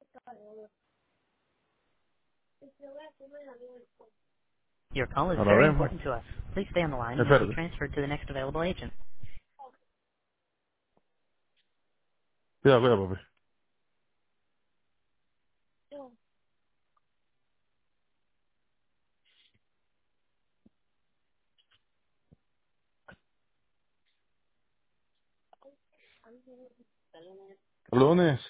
Your call is A la very vez, pues. important to us. Please stay on the line and you'll be Espérate. transferred to the next available agent. Cuidado, cuidado, papi. Lunes.